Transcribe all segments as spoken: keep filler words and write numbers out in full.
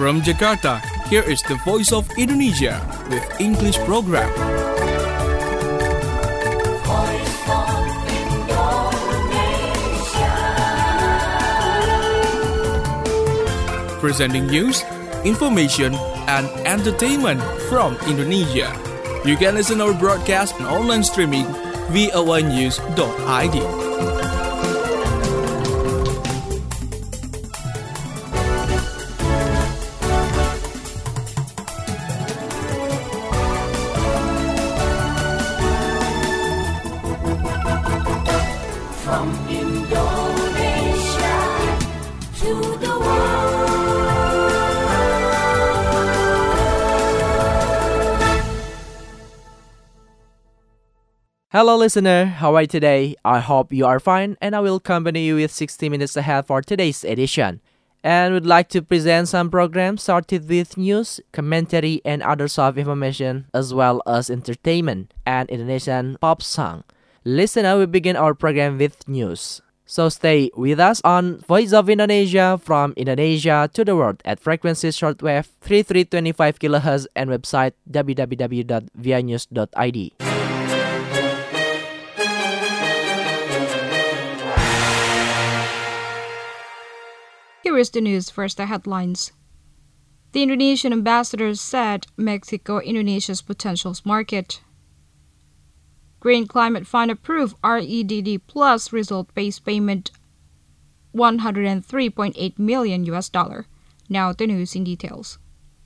From Jakarta, here is the Voice of Indonesia with English program. Voice of Indonesia. Presenting news, information, and entertainment from Indonesia. You can listen our broadcast and online streaming v o a news dot i d. From Indonesia to the world. Hello listener, how are you today? I hope you are fine and I will accompany you with sixty minutes ahead for today's edition. And would like to present some programs started with news, commentary and other soft information as well as entertainment and Indonesian pop song. Listener, we begin our program with news. So stay with us on Voice of Indonesia from Indonesia to the world at frequency shortwave thirty-three twenty-five kilohertz and website w w w dot v i news dot i d. Here is the news, first the headlines. The Indonesian ambassador said Mexico Indonesia's potential market. Green Climate Fund approved R E D D plus result-based payment one hundred three point eight million U S dollar. Now the news in details.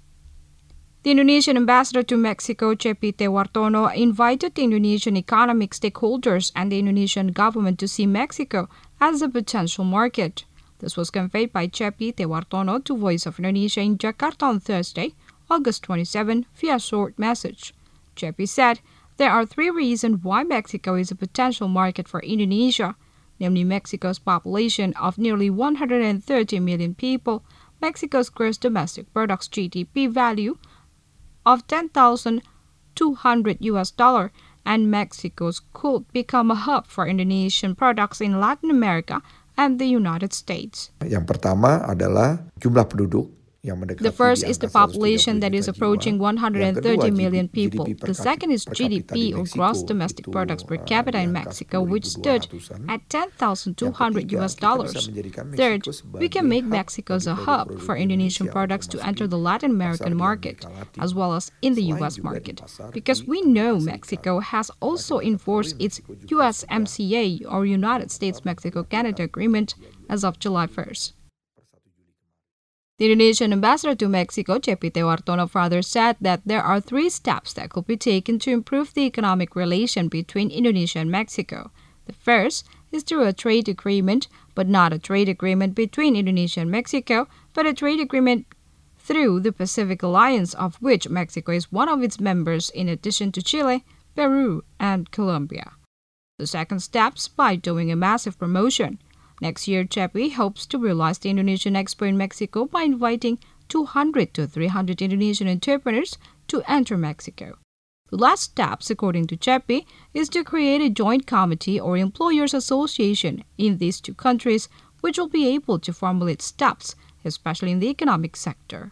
The Indonesian ambassador to Mexico, Cepi Tewartono, invited the Indonesian economic stakeholders and the Indonesian government to see Mexico as a potential market. This was conveyed by Cepi Tewartono to Voice of Indonesia in Jakarta on Thursday, August twenty-seventh, via short message. Cepi said, there are three reasons why Mexico is a potential market for Indonesia, namely Mexico's population of nearly one hundred thirty million people, Mexico's gross domestic products G D P value of ten thousand two hundred U S dollar, and Mexico's could become a hub for Indonesian products in Latin America and the United States. Yang pertama adalah jumlah penduduk. The first is the population that is approaching one hundred thirty million people. The second is G D P or gross domestic products per capita in Mexico, which stood at ten thousand two hundred U S dollars. Third, we can make Mexico as a hub for Indonesian products to enter the Latin American market, as well as in the U S market, because we know Mexico has also enforced its U S M C A or United States-Mexico-Canada Agreement as of July first. The Indonesian ambassador to Mexico, Cepi Tewartono, further said that there are three steps that could be taken to improve the economic relation between Indonesia and Mexico. The first is through a trade agreement, but not a trade agreement between Indonesia and Mexico, but a trade agreement through the Pacific Alliance, of which Mexico is one of its members in addition to Chile, Peru, and Colombia. The second step is by doing a massive promotion. Next year, Cepi hopes to realize the Indonesian Expo in Mexico by inviting two hundred to three hundred Indonesian entrepreneurs to enter Mexico. The last step, according to Cepi, is to create a joint committee or employers association in these two countries, which will be able to formulate steps, especially in the economic sector.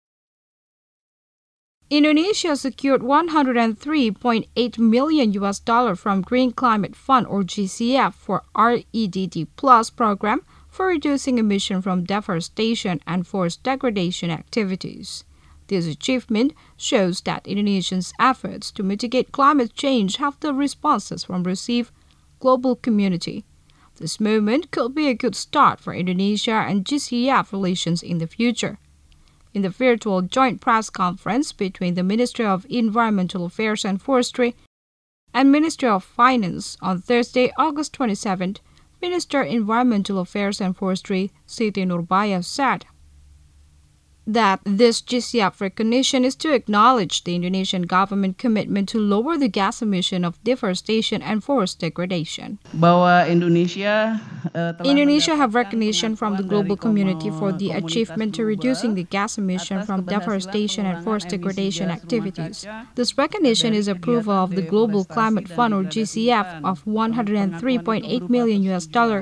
Indonesia secured one hundred three point eight million U S dollar from Green Climate Fund or G C F for R E D D plus program for reducing emission from deforestation and forest degradation activities. This achievement shows that Indonesians' efforts to mitigate climate change have the responses from received global community. This movement could be a good start for Indonesia and G C F relations in the future. In the virtual joint press conference between the Ministry of Environmental Affairs and Forestry and Ministry of Finance on Thursday, August twenty-seventh, Minister Environmental Affairs and Forestry Siti Nurbaya said that this G C F recognition is to acknowledge the Indonesian government commitment to lower the gas emission of deforestation and forest degradation. Bahwa Indonesia, uh, Indonesia have recognition from the global community for the achievement to reducing the gas emission from deforestation and forest degradation activities. This recognition is approval of the Global Climate Fund or G C F of one hundred three point eight million U S dollar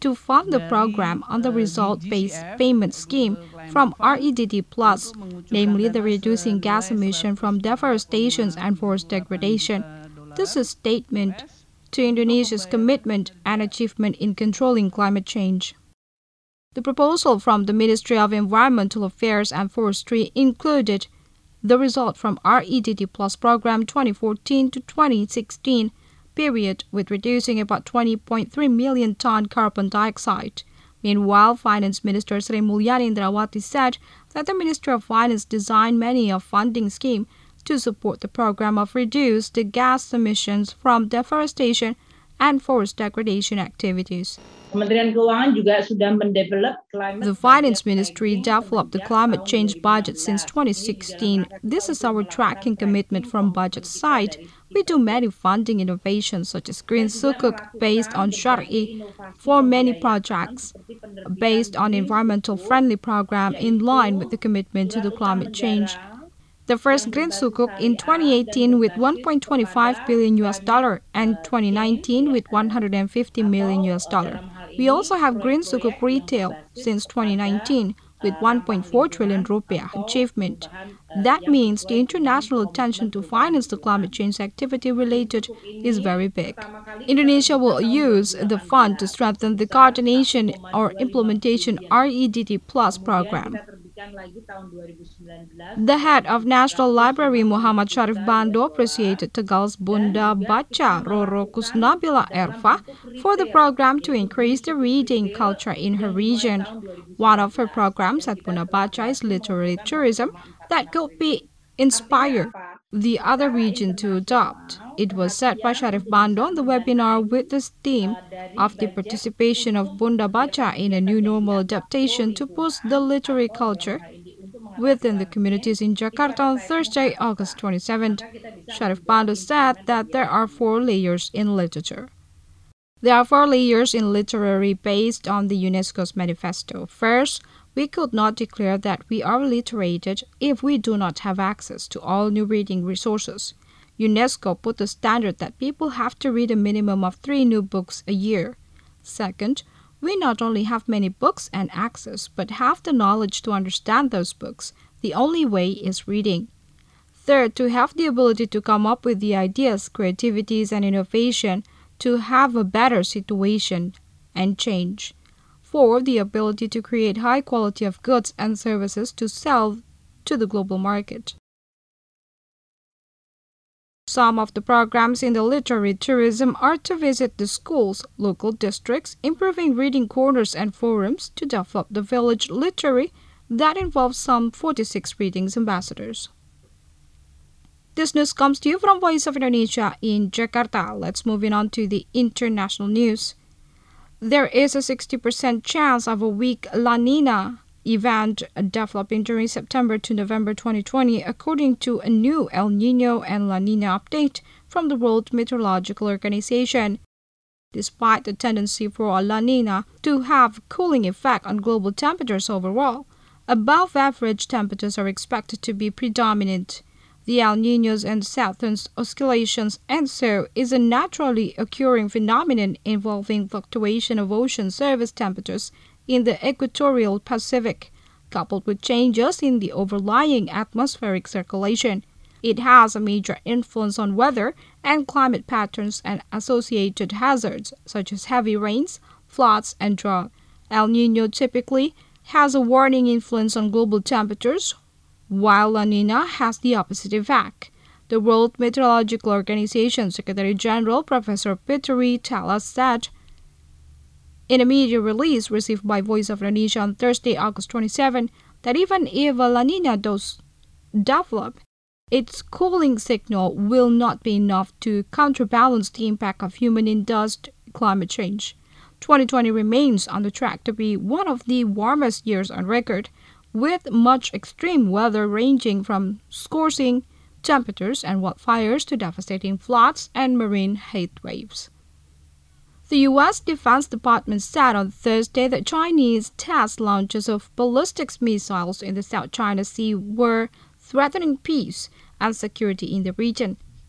to fund the program on the result-based payment scheme from R E D D plus, namely the reducing gas emission from deforestation and forest degradation. This is a statement to Indonesia's commitment and achievement in controlling climate change. The proposal from the Ministry of Environmental Affairs and Forestry included the result from R E D D plus program twenty fourteen to twenty sixteen period, with reducing about twenty point three million ton carbon dioxide. Meanwhile, Finance Minister Sri Mulyani Indrawati said that the Ministry of Finance designed many a funding scheme to support the program of reduce the gas emissions from deforestation and forest degradation activities. Kementerian Keuangan juga sudah mendevelop climate. The Finance Ministry developed the climate change budget since twenty sixteen. This is our tracking commitment from budget side. We do many funding innovations such as Green Sukuk based on Syari for many projects based on environmental friendly program in line with the commitment to the climate change. The first Green Sukuk in twenty eighteen with one point two five billion U S dollar and twenty nineteen with one hundred fifty million U S dollar. We also have Green Sukuk retail since twenty nineteen with one point four trillion rupiah achievement. That means the international attention to finance the climate change activity related is very big. Indonesia will use the fund to strengthen the coordination or implementation R E D D plus program. The head of National Library, Muhammad Syarif Bando, appreciated Tegal's Bunda Baca Roro Kusnabila Erfa for the program to increase the reading culture in her region. One of her programs at Bunda Baca is literary tourism that could be inspired the other region to adopt. It was said by Syarif Bando on the webinar with this theme of the participation of Bunda Baca in a new normal adaptation to boost the literary culture within the communities in Jakarta on Thursday, August twenty-seventh. Syarif Bando said that there are four layers in literature. There are four layers in literary based on the UNESCO's manifesto. First, we could not declare that we are literated if we do not have access to all new reading resources. UNESCO put the standard that people have to read a minimum of three new books a year. Second, we not only have many books and access, but have the knowledge to understand those books. The only way is reading. Third, to have the ability to come up with the ideas, creativities, and innovation to have a better situation and change. Four, the ability to create high quality of goods and services to sell to the global market. Some of the programs in the literary tourism are to visit the schools, local districts, improving reading corners and forums to develop the village literary that involves some forty-six readings ambassadors. This news comes to you from Voice of Indonesia in Jakarta. Let's move on to the international news. There is a sixty percent chance of a weak La Nina event developing during September to November twenty twenty, according to a new El Niño and La Nina update from the World Meteorological Organization. Despite the tendency for a La Nina to have a cooling effect on global temperatures overall, above-average temperatures are expected to be predominant. The El Niños and southern oscillations and so is a naturally occurring phenomenon involving fluctuation of ocean surface temperatures in the equatorial Pacific, coupled with changes in the overlying atmospheric circulation. It has a major influence on weather and climate patterns and associated hazards such as heavy rains, floods, and drought. El Niño typically has a warning influence on global temperatures, while La Nina has the opposite effect. The World Meteorological Organization Secretary General Professor Petteri Tala said in a media release received by Voice of Indonesia on Thursday, August twenty-seventh, that even if a La Nina does develop, its cooling signal will not be enough to counterbalance the impact of human-induced climate change. twenty twenty remains on the track to be one of the warmest years on record, with much extreme weather ranging from scorching temperatures and wildfires to devastating floods and marine heat waves. The U S Defense Department said on Thursday that Chinese test launches of ballistic missiles in the South China Sea were threatening peace and security in the region.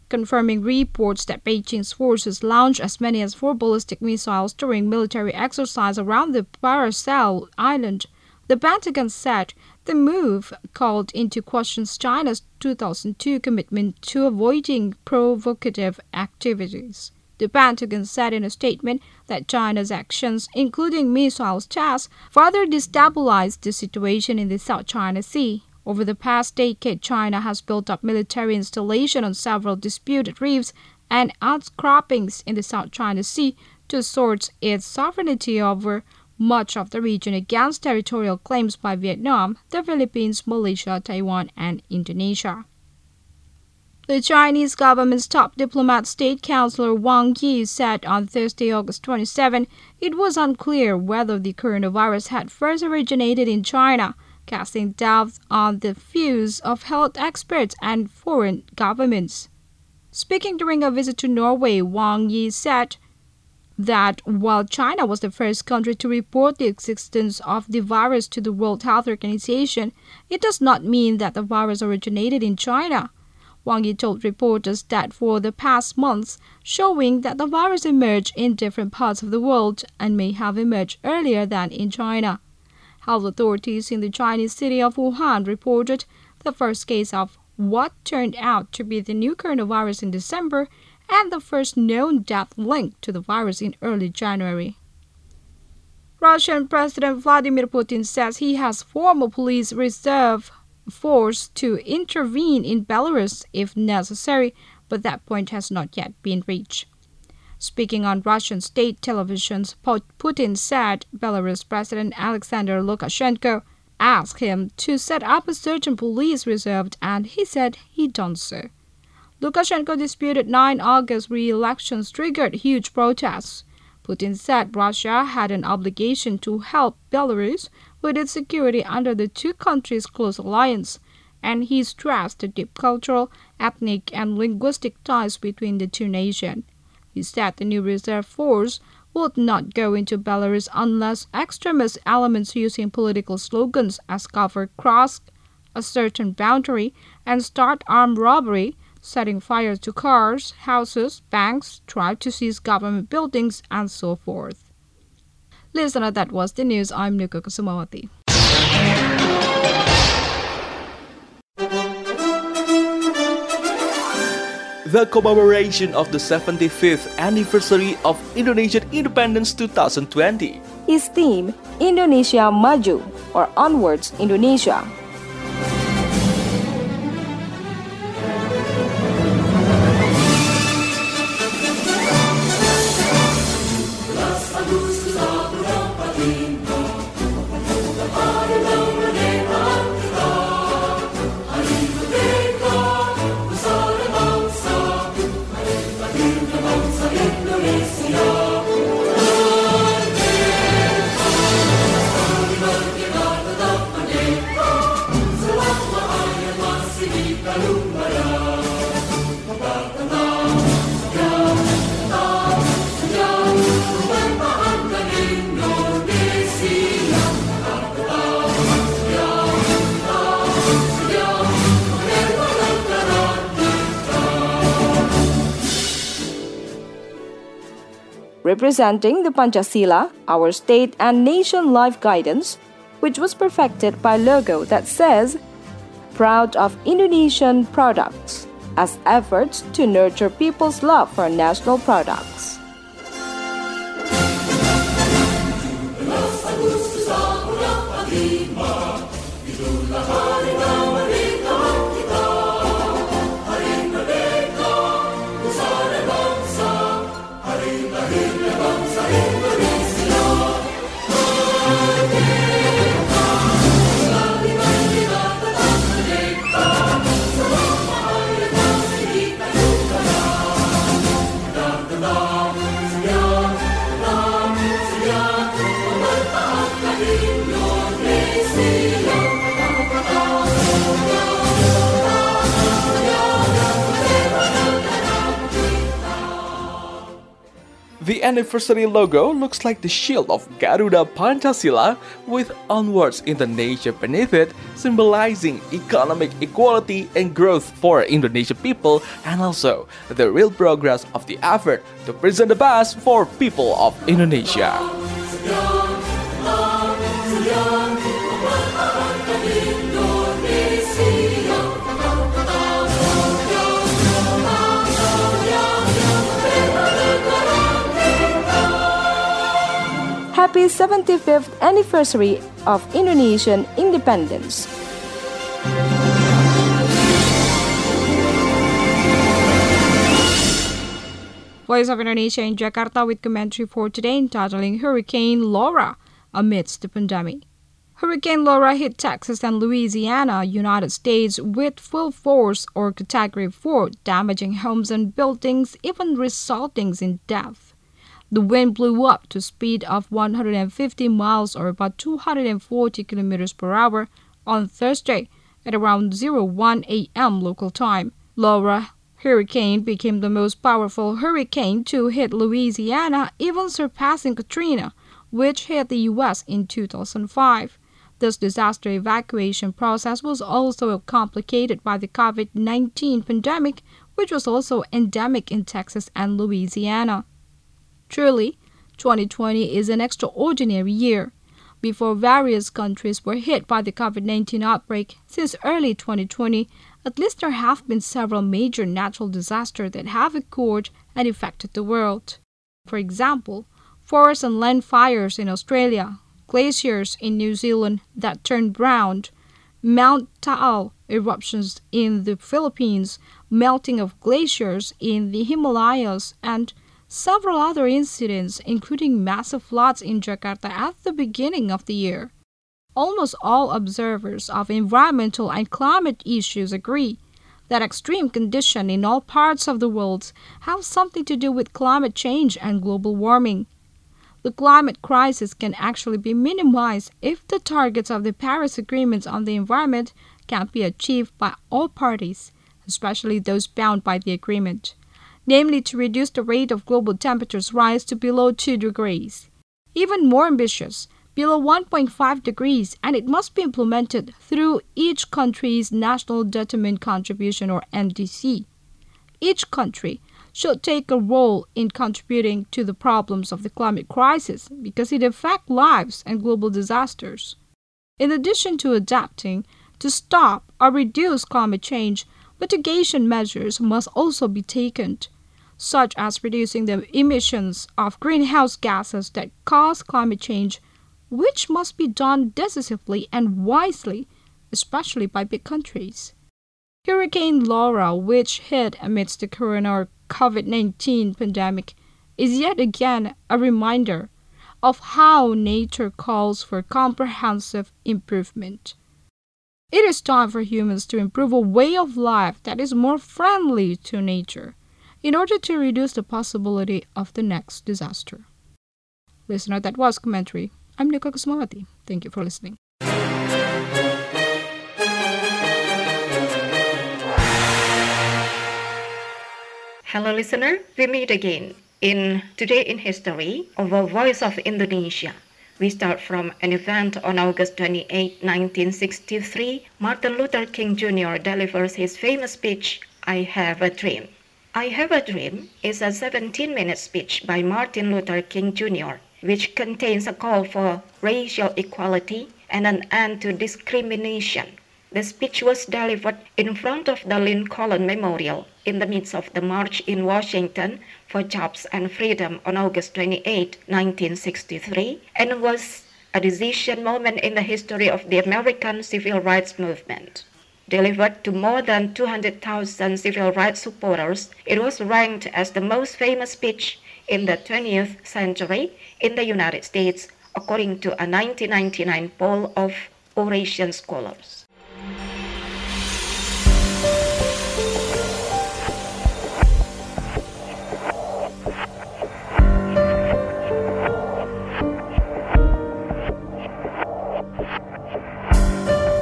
confirming reports that Beijing's forces launched as many as four ballistic missiles during military exercise around the Paracel Island. The Pentagon said the move called into question China's two thousand two commitment to avoiding provocative activities. The Pentagon said in a statement that China's actions, including missile tests, further destabilized the situation in the South China Sea. Over the past decade, China has built up military installations on several disputed reefs and outcroppings in the South China Sea to assert its sovereignty over much of the region against territorial claims by Vietnam, the Philippines, Malaysia, Taiwan, and Indonesia. The Chinese government's top diplomat, State Councillor Wang Yi, said on Thursday, August twenty-seventh, it was unclear whether the coronavirus had first originated in China, casting doubt on the views of health experts and foreign governments. Speaking during a visit to Norway, Wang Yi said that while China was the first country to report the existence of the virus to the World Health Organization, it does not mean that the virus originated in China. Wang Yi told reporters that for the past months, showing that the virus emerged in different parts of the world and may have emerged earlier than in China. Health authorities in the Chinese city of Wuhan reported the first case of what turned out to be the new coronavirus in December and the first known death linked to the virus in early January. Russian President Vladimir Putin says he has formed a police reserve force to intervene in Belarus if necessary, but that point has not yet been reached. Speaking on Russian state television, Putin said Belarus President Alexander Lukashenko asked him to set up a certain police reserve, and he said he'd done so. Lukashenko disputed nine August re-elections triggered huge protests. Putin said Russia had an obligation to help Belarus with its security under the two countries' close alliance, and he stressed the deep cultural, ethnic, and linguistic ties between the two nations. He said the new reserve force would not go into Belarus unless extremist elements using political slogans as cover cross a certain boundary and start armed robbery, setting fire to cars, houses, banks, try to seize government buildings, and so forth. Listener, that was the news. I'm Nuka Kusumawati. The commemoration of the seventy-fifth anniversary of Indonesian independence twenty twenty. His theme, Indonesia Maju, or Onwards Indonesia. Representing the Pancasila, our state and nation life guidance, which was perfected by logo that says, "Proud of Indonesian products," as efforts to nurture people's love for national products. Love. The anniversary logo looks like the shield of Garuda Pancasila with onwards Indonesia beneath it, symbolizing economic equality and growth for Indonesian people and also the real progress of the effort to present the best for people of Indonesia. Happy seventy-fifth anniversary of Indonesian independence. Voice of Indonesia in Jakarta with commentary for today entitling Hurricane Laura amidst the pandemic. Hurricane Laura hit Texas and Louisiana, United States with full force or Category four, damaging homes and buildings, even resulting in death. The wind blew up to a speed of one hundred fifty miles or about two hundred forty kilometers per hour on Thursday at around oh one a.m. local time. Laura hurricane became the most powerful hurricane to hit Louisiana, even surpassing Katrina, which hit the U S in two thousand five. This disaster evacuation process was also complicated by the COVID nineteen pandemic, which was also endemic in Texas and Louisiana. Truly, twenty twenty is an extraordinary year. Before various countries were hit by the COVID nineteen outbreak since early twenty twenty, at least there have been several major natural disasters that have occurred and affected the world. For example, forest and land fires in Australia, glaciers in New Zealand that turned brown, Mount Taal eruptions in the Philippines, melting of glaciers in the Himalayas, and several other incidents, including massive floods in Jakarta at the beginning of the year. Almost all observers of environmental and climate issues agree that extreme conditions in all parts of the world have something to do with climate change and global warming. The climate crisis can actually be minimized if the targets of the Paris Agreement on the environment can be achieved by all parties, especially those bound by the agreement, namely to reduce the rate of global temperatures rise to below two degrees. Even more ambitious, below one point five degrees, and it must be implemented through each country's National Determined Contribution or N D C. Each country should take a role in contributing to the problems of the climate crisis because it affects lives and global disasters. In addition to adapting to stop or reduce climate change, mitigation measures must also be taken, such as reducing the emissions of greenhouse gases that cause climate change, which must be done decisively and wisely, especially by big countries. Hurricane Laura, which hit amidst the current or COVID nineteen pandemic, is yet again a reminder of how nature calls for comprehensive improvement. It is time for humans to improve a way of life that is more friendly to nature, in order to reduce the possibility of the next disaster. Listener, that was commentary. I'm Nika Kusmawati. Thank you for listening. Hello listener, we meet again in Today in History of a Voice of Indonesia. We start from an event on August twenty-eighth, nineteen sixty-three. Martin Luther King Junior delivers his famous speech, I Have a Dream. I Have a Dream is a seventeen-minute speech by Martin Luther King Junior, which contains a call for racial equality and an end to discrimination. The speech was delivered in front of the Lincoln Memorial in the midst of the March in Washington for Jobs and Freedom on August twenty-eighth, nineteen sixty-three, and was a decisive moment in the history of the American civil rights movement. Delivered to more than two hundred thousand civil rights supporters, it was ranked as the most famous speech in the twentieth century in the United States, according to a nineteen ninety-nine poll of Oration scholars.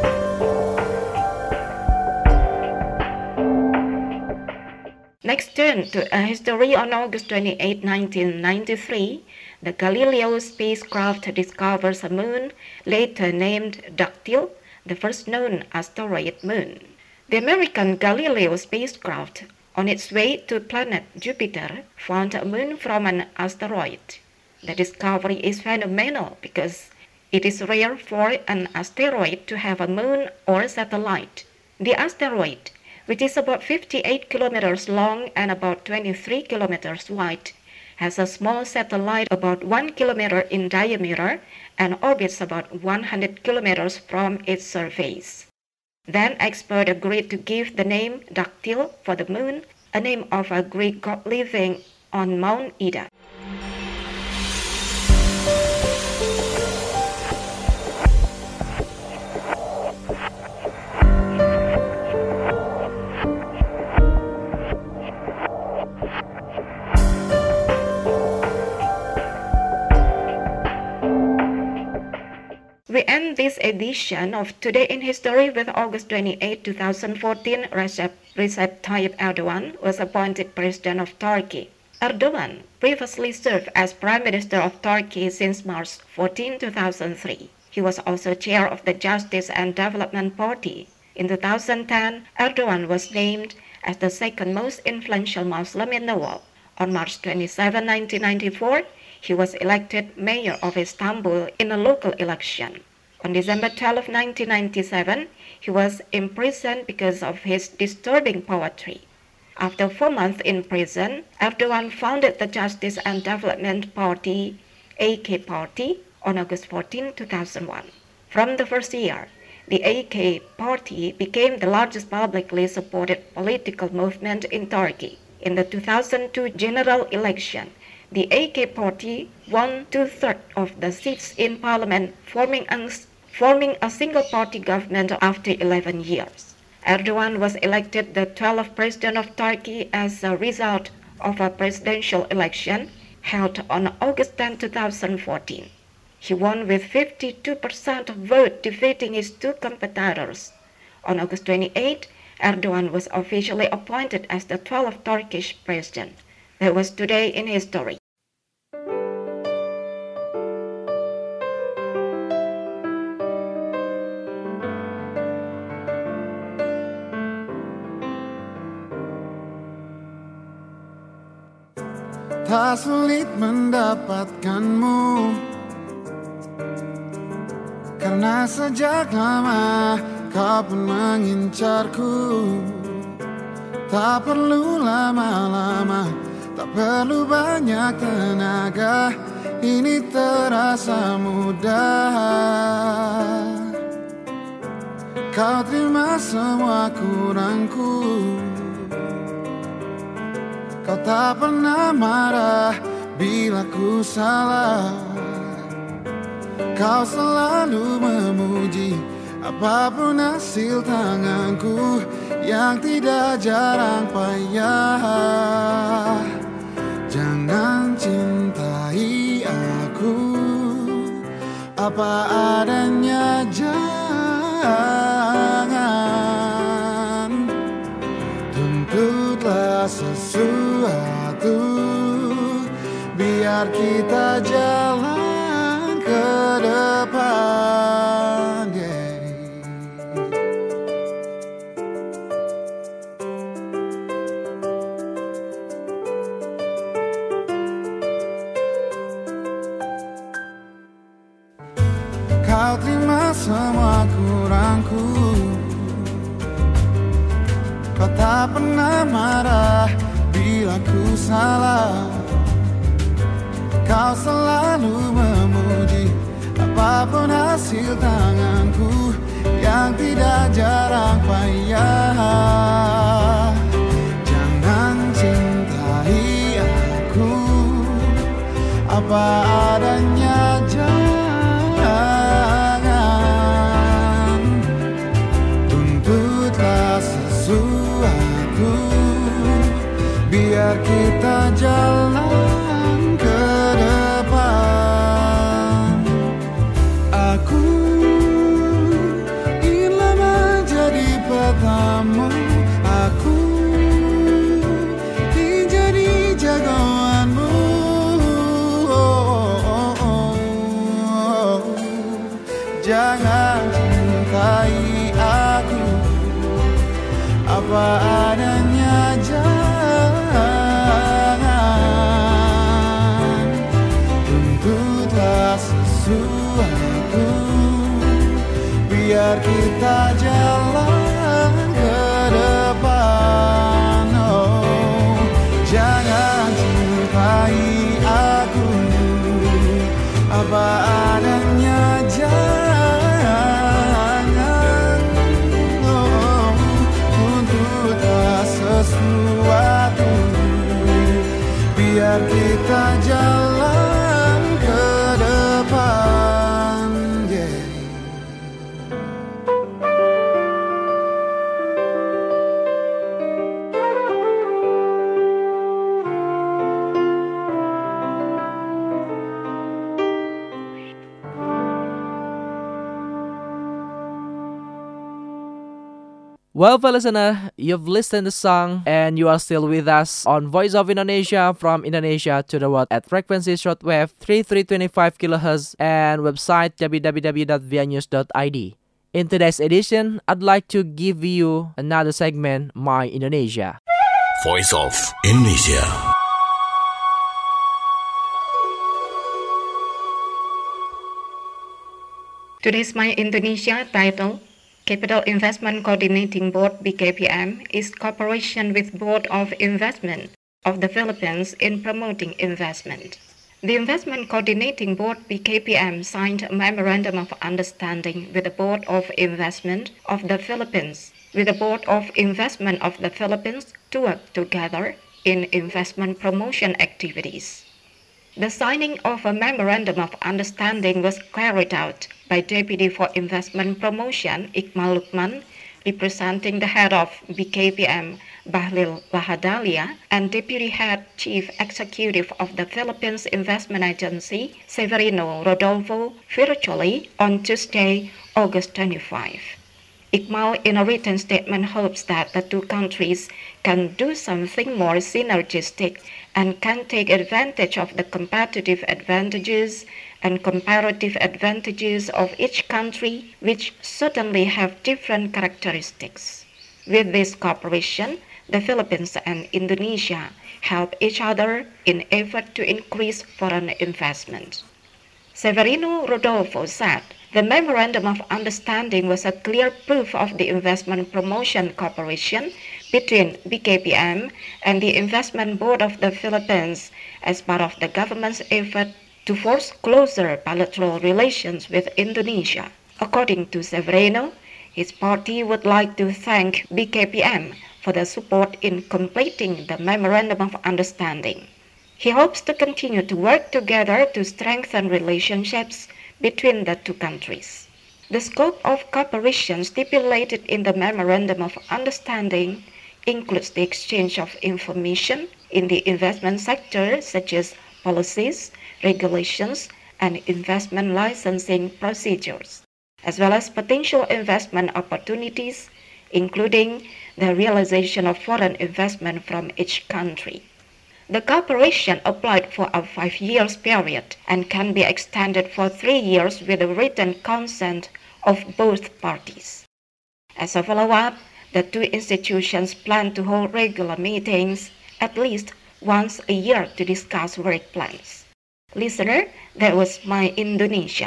Next turn According to a history, on August twenty-eighth, nineteen ninety-three, the Galileo spacecraft discovers a moon later named Dactyl, the first known asteroid moon. The American Galileo spacecraft, on its way to planet Jupiter, found a moon from an asteroid. The discovery is phenomenal because it is rare for an asteroid to have a moon or satellite. The asteroid, which is about fifty-eight kilometers long and about twenty-three kilometers wide, has a small satellite about one kilometer in diameter and orbits about one hundred kilometers from its surface. Then experts agreed to give the name Dactyl for the moon, a name of a Greek god living on Mount Ida. We end this edition of Today in History with August twenty-eighth, twenty fourteen, Recep, Recep Tayyip Erdogan was appointed President of Turkey. Erdogan previously served as Prime Minister of Turkey since March fourteenth, two thousand three. He was also chair of the Justice and Development Party. In two thousand ten, Erdogan was named as the second most influential Muslim in the world. On March twenty-seventh, nineteen ninety-four, he was elected mayor of Istanbul in a local election. On December twelfth, nineteen ninety-seven, he was imprisoned because of his disturbing poetry. After four months in prison, Erdogan founded the Justice and Development Party, A K Party, on August fourteenth, two thousand one. From the first year, the A K Party became the largest publicly supported political movement in Turkey. In the two thousand two general election, the A K Party won two-thirds of the seats in parliament, forming a, forming a single-party government after eleven years. Erdogan was elected the twelfth president of Turkey as a result of a presidential election held on August tenth, two thousand fourteen. He won with fifty-two percent of votes, defeating his two competitors. On August twenty-eighth, Erdogan was officially appointed as the twelfth Turkish president. That was Today in History. Tak sulit mendapatkanmu, karena sejak lama kau pun mengincarku. Tak perlu lama-lama, tak perlu banyak tenaga, ini terasa mudah. Kau terima semua kurangku, kau tak pernah marah bila ku salah. Kau selalu memuji apapun hasil tanganku yang tidak jarang payah. Jangan cintai aku apa adanya, jangan tuntutlah sesuatu, biar kita jalan ke depan. Yeah. Kau terima semua kurangku, kau tak pernah marah bila ku salah. Kau selalu memuji apapun hasil tanganku yang tidak jarang payah. Jangan cintai aku apa adanya, jangan tuntutlah sesuatu, biar kita jalan ke depan. Aku ingin menjadi petamu, aku ingin sesuatu, biar kita jalan ke depan. Oh, jangan cintai aku apa adanya, jangan oh, tuntutlah sesuatu, biar kita jalan ke depan. Yeah. Well, for listener, you've listened to the song and you are still with us on Voice of Indonesia from Indonesia to the world at frequency shortwave thirty-three twenty-five kilohertz and website w w w dot v i news dot i d. In today's edition, I'd like to give you another segment, My Indonesia. Voice of Indonesia. Today's My Indonesia title, Capital Investment Coordinating Board B K P M is cooperation with Board of Investment of the Philippines in promoting investment. The Investment Coordinating Board B K P M signed a Memorandum of Understanding with the Board of Investment of the Philippines, with the Board of Investment of the Philippines to work together in investment promotion activities. The signing of a Memorandum of Understanding was carried out by Deputy for Investment Promotion Iqmal Lukman, representing the head of B K P M Bahlil Lahadalia, and Deputy Head Chief Executive of the Philippines Investment Agency Severino Rodolfo virtually on Tuesday, August twenty-fifth. Iqmal, in a written statement, hopes that the two countries can do something more synergistic and can take advantage of the competitive advantages and comparative advantages of each country, which certainly have different characteristics. With this cooperation, the Philippines and Indonesia help each other in effort to increase foreign investment. Severino Rodolfo said, the Memorandum of Understanding was a clear proof of the investment promotion cooperation between B K P M and the Investment Board of the Philippines as part of the government's effort to force closer bilateral relations with Indonesia. According to Severino, his party would like to thank B K P M for the support in completing the Memorandum of Understanding. He hopes to continue to work together to strengthen relationships between the two countries. The scope of cooperation stipulated in the Memorandum of Understanding includes the exchange of information in the investment sector, such as policies, regulations, and investment licensing procedures, as well as potential investment opportunities, including the realization of foreign investment from each country. The cooperation applied for a five years period and can be extended for three years with the written consent of both parties. As a follow-up, the two institutions plan to hold regular meetings at least once a year to discuss work plans. Listener, that was My Indonesia.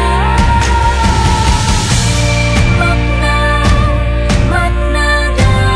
Makna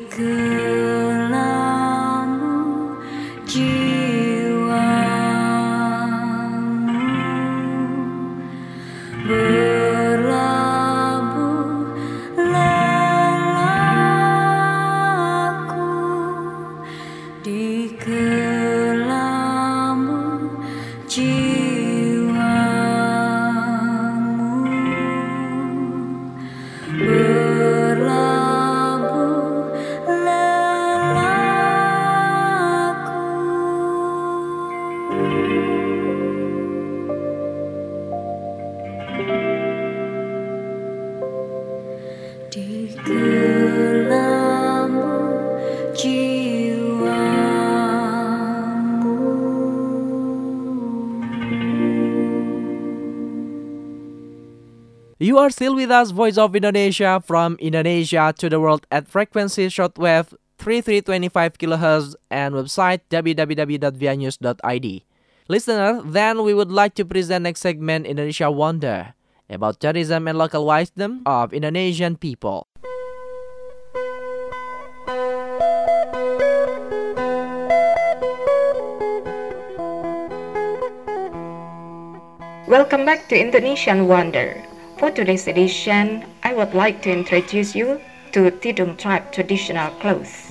kelambu jiwamu berlabuh lelaku di kelambu jiwamu berlabuh lelaku di kelambu jiwamu. You are still with us, Voice of Indonesia, from Indonesia to the world at frequency shortwave three three two five kilohertz and website w w w dot v i news dot i d. Listener, then we would like to present next segment Indonesia Wonder, about tourism and local wisdom of Indonesian people. Welcome back to Indonesian Wonder. For today's edition, I would like to introduce you to Tidung tribe traditional clothes.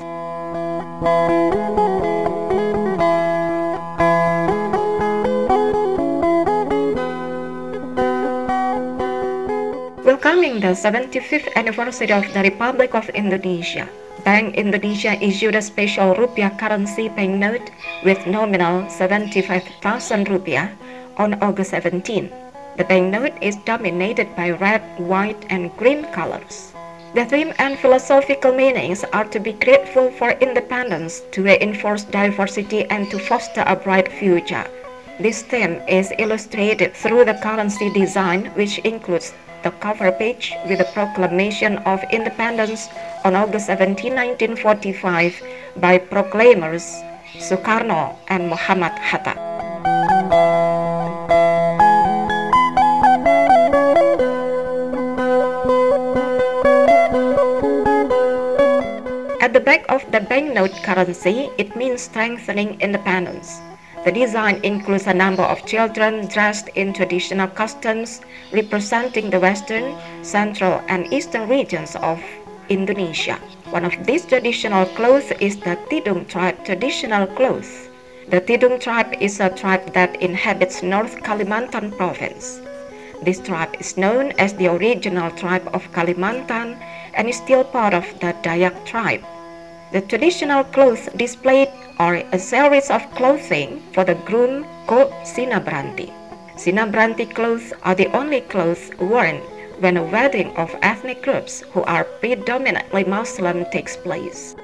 Welcoming the seventy-fifth anniversary of the Republic of Indonesia, Bank Indonesia issued a special rupiah currency banknote with nominal seventy-five thousand rupiah on August seventeenth. The banknote is dominated by red, white, and green colors. The theme and philosophical meanings are to be grateful for independence, to reinforce diversity, and to foster a bright future. This theme is illustrated through the currency design, which includes the cover page with the proclamation of independence on August seventeenth, nineteen forty-five by proclaimers Sukarno and Muhammad Hatta. At the back of the banknote currency, it means strengthening independence. The design includes a number of children dressed in traditional costumes representing the western, central, and eastern regions of Indonesia. One of these traditional clothes is the Tidung tribe traditional clothes. The Tidung tribe is a tribe that inhabits North Kalimantan province. This tribe is known as the original tribe of Kalimantan and is still part of the Dayak tribe. The traditional clothes displayed are a series of clothing for the groom called Sinabranti. Sinabranti clothes are the only clothes worn when a wedding of ethnic groups who are predominantly Muslim takes place.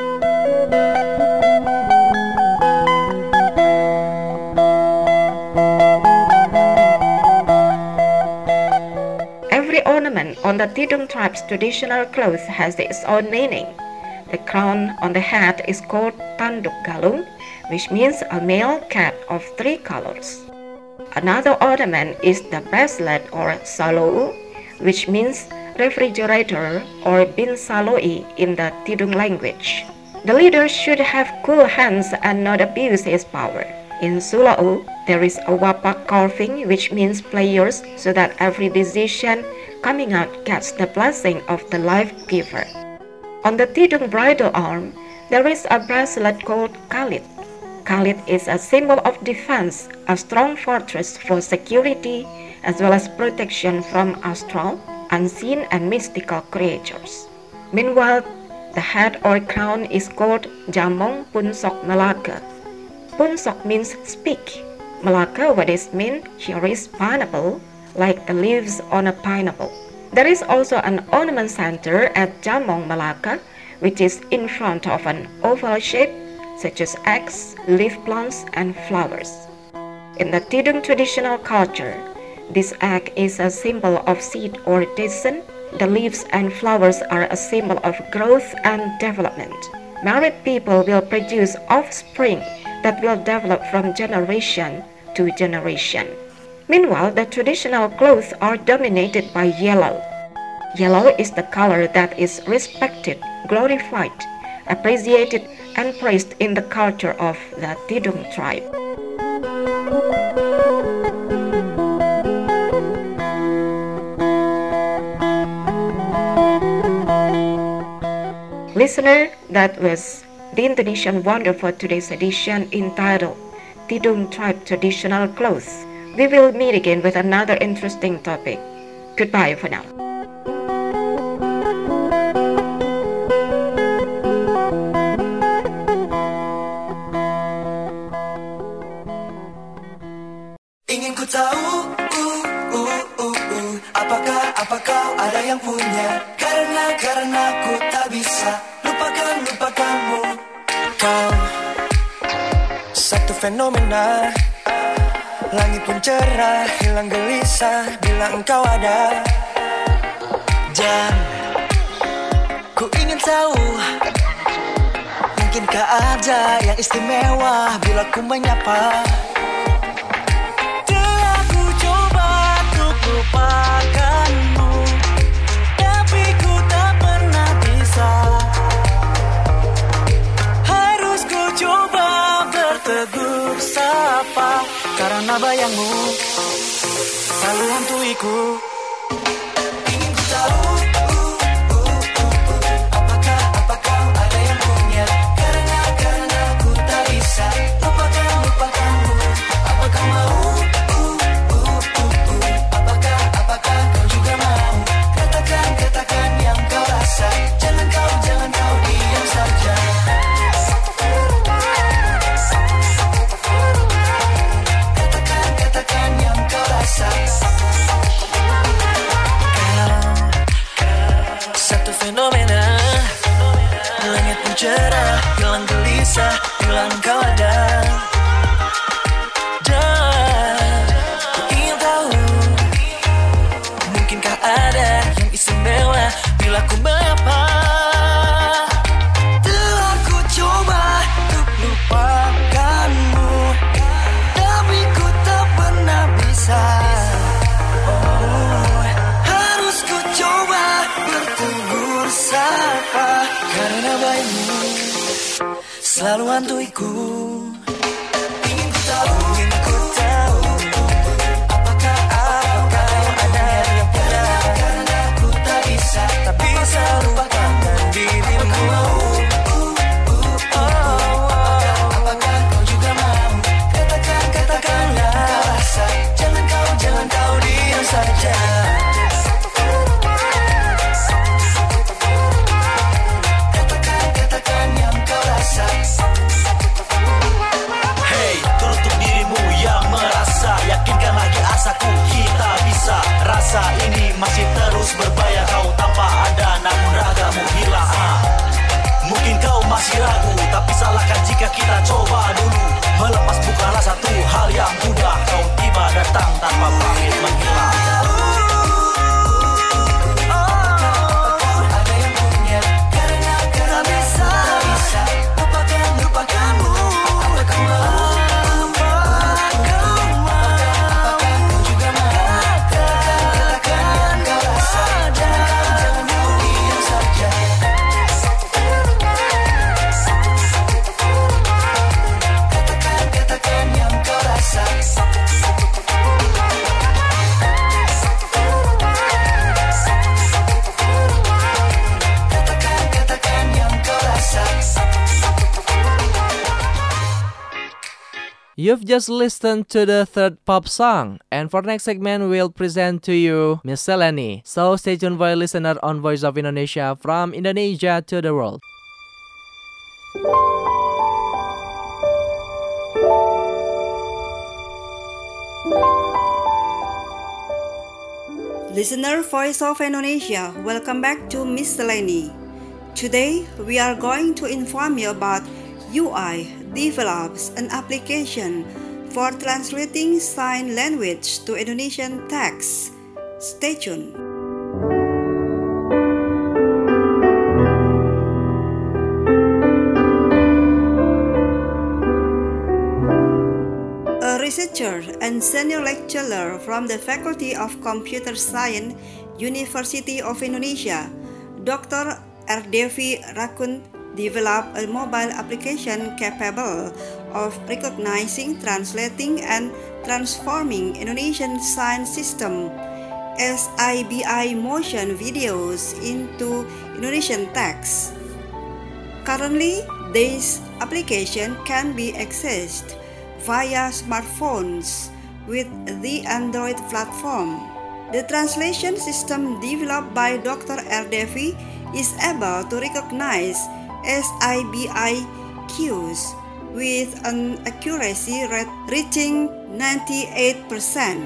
Every ornament on the Tidung tribe's traditional clothes has its own meaning. The crown on the head is called Tanduk Galung, which means a male cat of three colors. Another ornament is the bracelet or salou, which means refrigerator or bin saloi in the Tidung language. The leader should have cool hands and not abuse his power. In Sula'u, there is a wapak carving, which means players, so that every decision coming out gets the blessing of the life giver. On the Tidung bridle arm, there is a bracelet called Kalit. Kalit is a symbol of defense, a strong fortress for security, as well as protection from astral, unseen, and mystical creatures. Meanwhile, the head or crown is called Jamong Punsok Melaka. Punsok means speak. Melaka, what is mean here is pineapple, like the leaves on a pineapple. There is also an ornament center at Jamong Melaka, which is in front of an oval shape such as eggs, leaf plants, and flowers. In the Tidung traditional culture, this egg is a symbol of seed or descent. The leaves and flowers are a symbol of growth and development. Married people will produce offspring that will develop from generation to generation. Meanwhile, the traditional clothes are dominated by yellow. Yellow is the color that is respected, glorified, appreciated and praised in the culture of the Tidung tribe. Listener, that was the Indonesian Wonder for today's edition entitled Tidung Tribe Traditional Clothes. We will meet again with another interesting topic. Goodbye for now. Ingin ku tahu, uh, uh, uh, uh, apakah, apakah ada yang punya? Karena, karena ku tak bisa lupakan, lupakanmu. Kau satu fenomena, langit pun cerah, hilang gelisah bila engkau ada. Dan ku ingin tahu, mungkinkah ada yang istimewa bila ku menyapa? Telah ku coba untuk lupakanmu, tapi ku tak pernah bisa. Harus ku coba bertegur sapa, karena bayangmu selalu hantuiku. Ingin ku tahu, uh, uh, uh, uh, apakah, apakah ada yang punya? Karena, karena ku tak bisa lupakan, lupakanmu. Apakah mau, uh, uh, uh, uh, apakah, apakah kau juga mau? Katakan, katakan yang kau rasa. Jangan kau, jangan kau diam saja. Satu fenomena, langit pun cerah, hilang gelisah bila engkau ada. Dan ku ingin tahu, mungkinkah ada yang istimewa bila ku menyapa? Telah ku coba untuk lupakanmu, tapi ku tak pernah bisa. Sapa, karena bayimu selalu hantuiku. Ingin ku tahu, ingin ku tahu, apakah, apakah ada yang punya? Karena ku tak bisa, tak bisa lupakan dirimu. Apakah kau juga mau? Katakan, katakan yang kau rasa. Jangan kau, jangan kau diam saja. Hey, teruntuk dirimu yang merasa, yakinkan lagi asaku, kita bisa. Rasa ini masih terus berbahaya, kau tanpa ada namun ragamu hilang. ah. Mungkin kau masih ragu, tapi salahkan jika kita coba dulu. Melepas bukanlah satu hal yang mudah, kau tiba datang tanpa pamit menghilang. You've just listened to the third pop song, and for next segment we'll present to you Miscellany. So stay tuned for a listener on Voice of Indonesia, from Indonesia to the world. Listener Voice of Indonesia, welcome back to Miscellany. Today we are going to inform you about U I develops an application for translating sign language to Indonesian text. Stay tuned. A researcher and senior lecturer from the Faculty of Computer Science, University of Indonesia, Doctor Erdevi Rakun developed a mobile application capable of recognizing, translating, and transforming Indonesian sign system S I B I motion videos into Indonesian text. Currently, this application can be accessed via smartphones with the Android platform. The translation system developed by Doctor Erdevi is able to recognize S I B I cues with an accuracy rate reaching ninety-eight percent.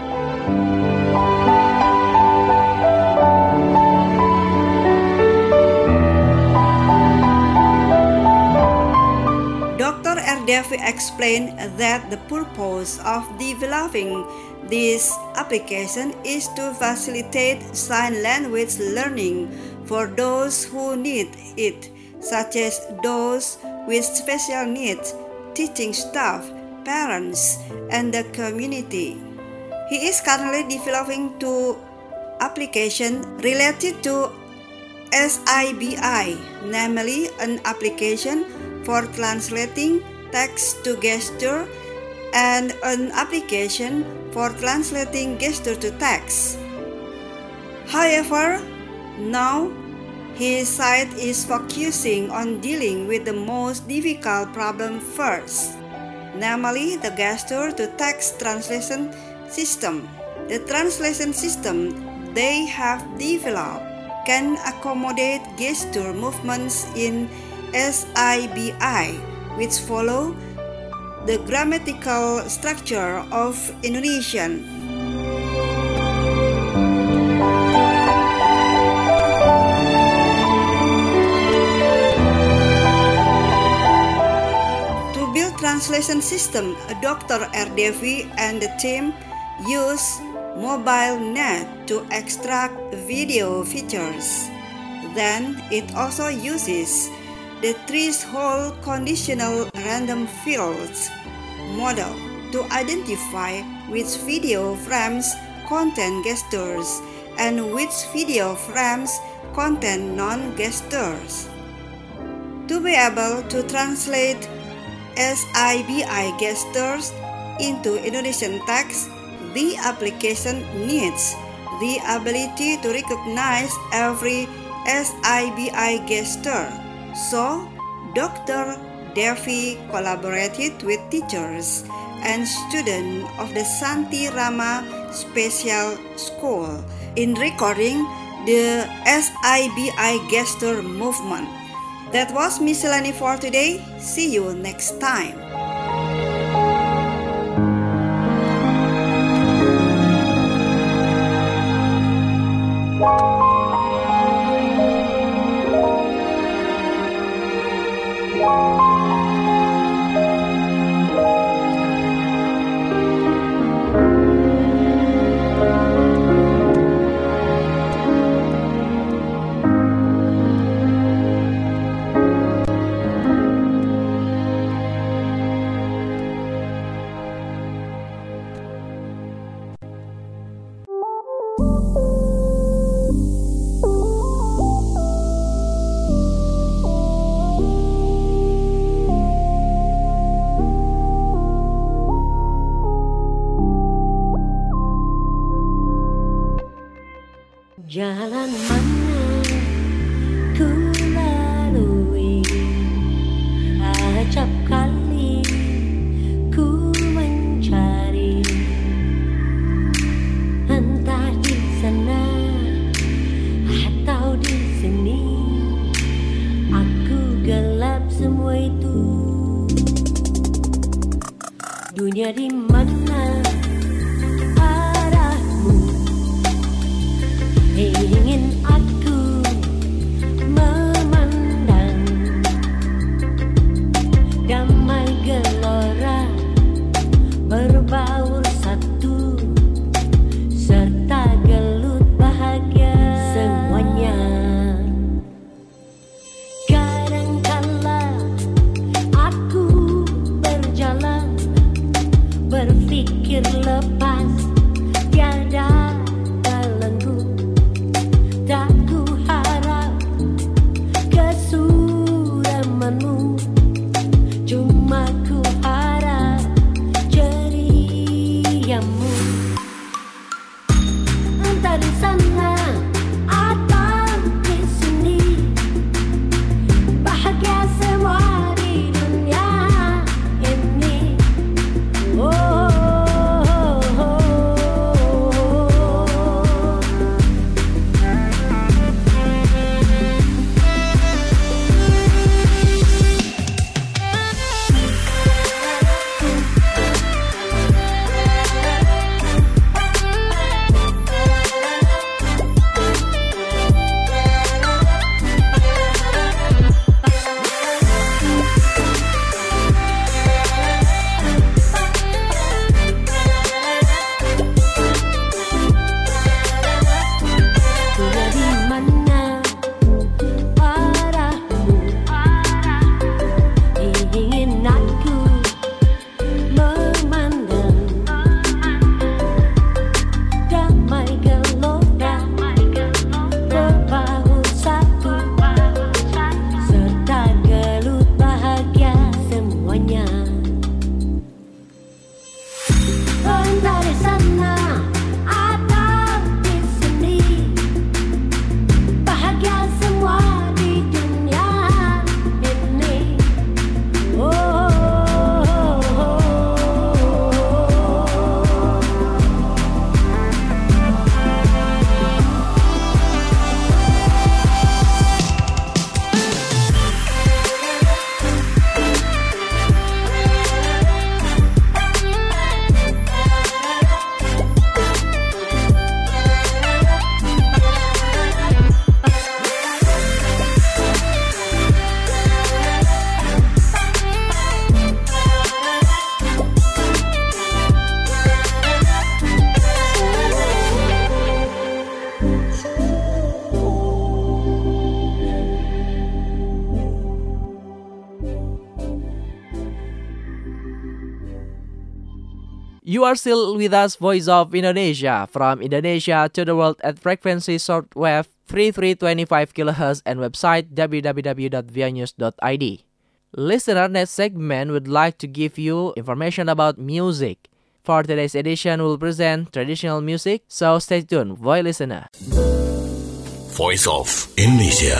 Doctor Erdevi explained that the purpose of developing this application is to facilitate sign language learning for those who need it, such as those with special needs, teaching staff, parents, and the community. He is currently developing two applications related to S I B I, namely an application for translating text to gesture and an application for translating gesture to text. However, now his site is focusing on dealing with the most difficult problem first, namely the gesture to text translation system. The translation system they have developed can accommodate gesture movements in S I B I, which follow the grammatical structure of Indonesian. To build translation system, Doctor Erdevi and the team use mobile net to extract video features. Then it also uses the threshold conditional random fields model to identify which video frames contain gestures and which video frames contain non-gestures. To be able to translate S I B I gestures into Indonesian text, the application needs the ability to recognize every S I B I gesture. So, Doctor Devi collaborated with teachers and students of the Santi Rama Special School in recording the S I B I gesture movement. That was Miscellany for today. See you next time. Jalan mana ku lalui, acap kali ku mencari, entah di sana atau di sini, aku gelap semua itu. Dunia di mana ingin aku memandang, damai gelora berbaur satu, serta gelut bahagia semuanya. Kadangkala aku berjalan berpikir You are still with us, Voice of Indonesia, from Indonesia to the world at frequency shortwave thirty-three twenty-five kilohertz and website w w w dot v i news dot i d. Listener, next segment would like to give you information about music. For today's edition, we'll present traditional music, so stay tuned, voice listener. Voice of Indonesia.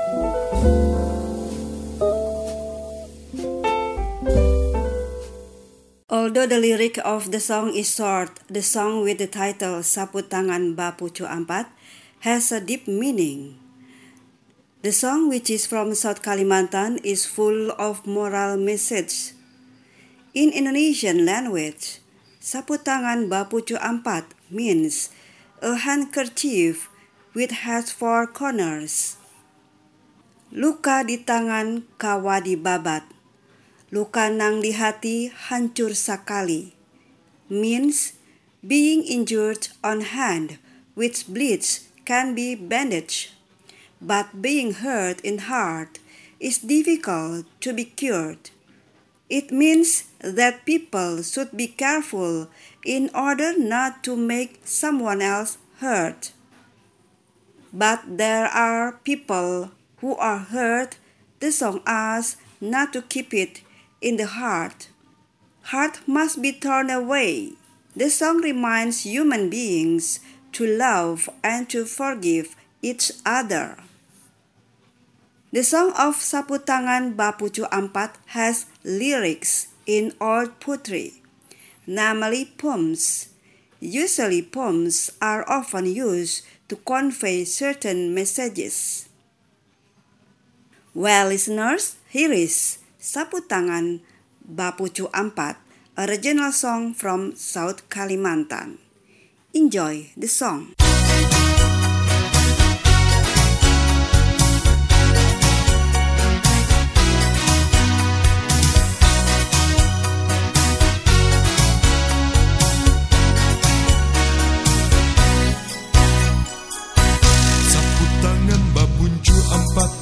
Although the lyric of the song is short, the song with the title Sapu Tangan Ba Pucuk Ampat has a deep meaning. The song, which is from South Kalimantan, is full of moral message. In Indonesian language, Sapu Tangan Ba Pucuk Ampat means a handkerchief which has four corners. Luka di tangan kawa di babat. Luka nang di hati hancur sakali means being injured on hand which bleeds can be bandaged, but being hurt in heart is difficult to be cured. It means that people should be careful in order not to make someone else hurt. But there are people who are hurt. The song asks not to keep it in the heart. Heart must be torn away. The song reminds human beings to love and to forgive each other. The song of Sapu Tangan Ba Pucuk Ampat has lyrics in old poetry, namely poems. Usually poems are often used to convey certain messages. Well, listeners, here is Sapu Tangan Ba Pucuk Ampat, a regional song from South Kalimantan. Enjoy the song. Sapu tangan ba pucuk ampat,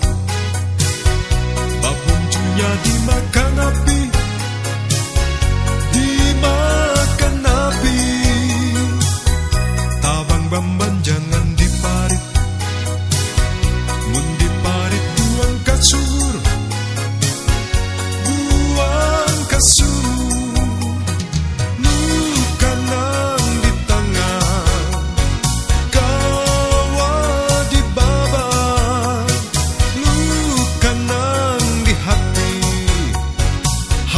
babuncunya dimakan api, dimakan api. Tabang bamban jangan diparit, mun diparit buang kasur, buang kasur. Luka nang di tangan, kawa di babat. Luka nang di hati,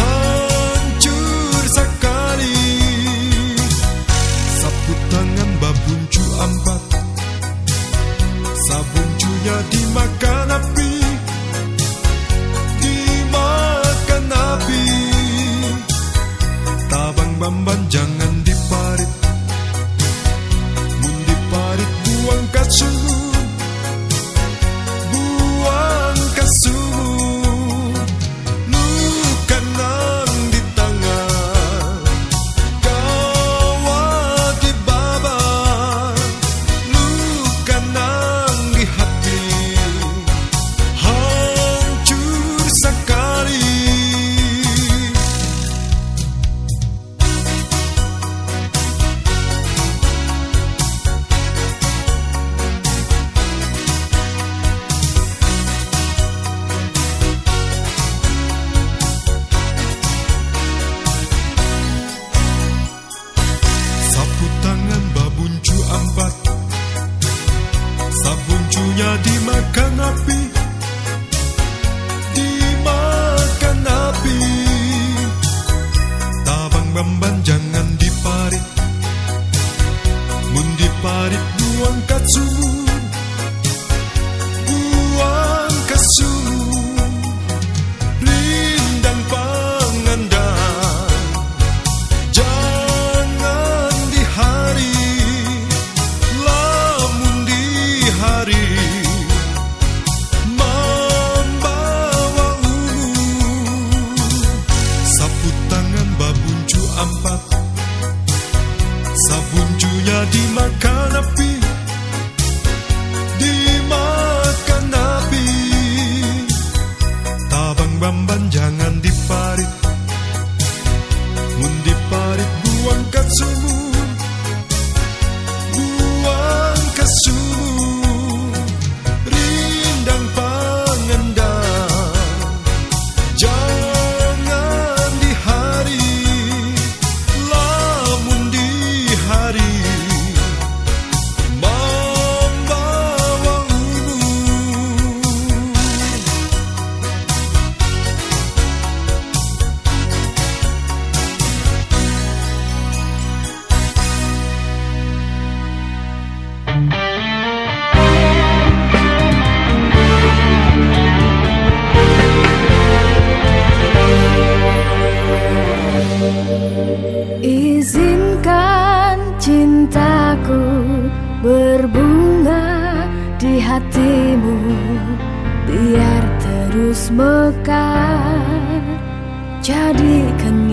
berbunga di hatimu, biar terus mekar jadi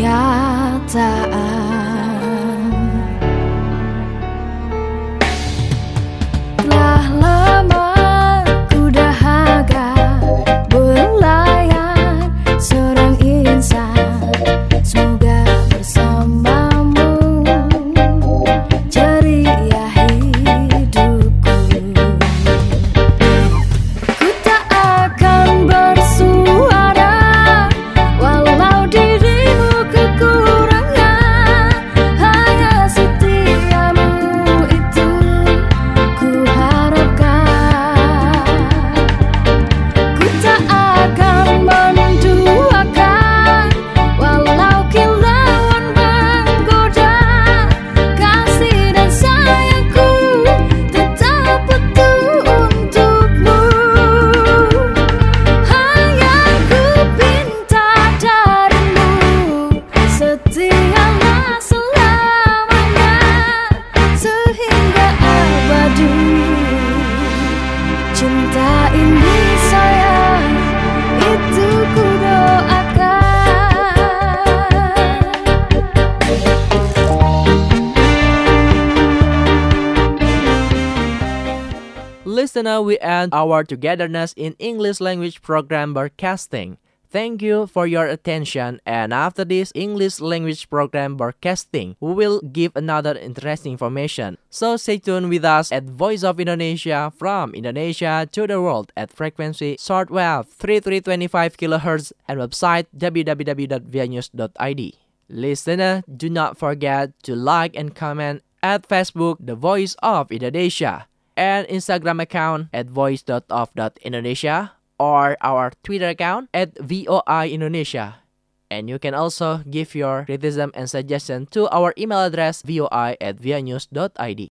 kenyataan. Telah lama ku dahaga berlayar seorang insan, semoga bersamamu ceria hidupku. Ku tak akan bersuara walau dirimu kekurangan, hanya setiamu itu ku harapkan. Ku tak akan menduakan walau kilauan menggoda, kasih dan sayangku tetap utuh untukmu. Hanya ku pinta darimu, setialah selamanya sehingga abadi. Cinta ini sayang, itu ku doakan. Listener, we end our togetherness in English language program broadcasting. Thank you for your attention, and after this English language program broadcasting, we will give another interesting information. So stay tuned with us at Voice of Indonesia, from Indonesia to the world at frequency shortwave thirty-three twenty-five kilohertz and website w w w dot v i news dot i d. Listener, do not forget to like and comment at Facebook The Voice of Indonesia and Instagram account at voice dot of dot indonesia or our Twitter account at V O I Indonesia. And you can also give your criticism and suggestion to our email address voi at v i news dot i d.